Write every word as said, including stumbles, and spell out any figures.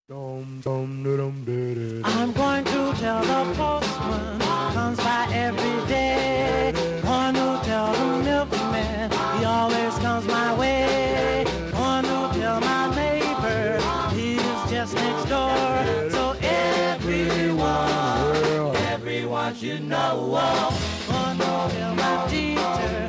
Dum, dum, dum, dum, dum, I'm dum. going to tell the postman comes by every day. Going to tell the milkman he always comes my way. Going to tell my neighbor he's just next door. So everyone, everyone should know. Going to tell my teacher